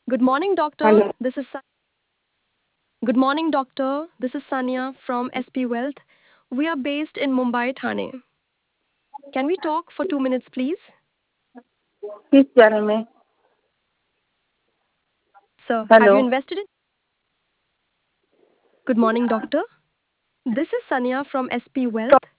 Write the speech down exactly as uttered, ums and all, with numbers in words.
Good morning, doctor. Hello. This is Sa- Good morning, doctor. This is Sanya from S P Wealth. We are based in Mumbai, Thane. Can we talk for two minutes, please? किस बारे में? Sir, have hello. you invested in? Good morning, doctor. This is Sanya from S P Wealth.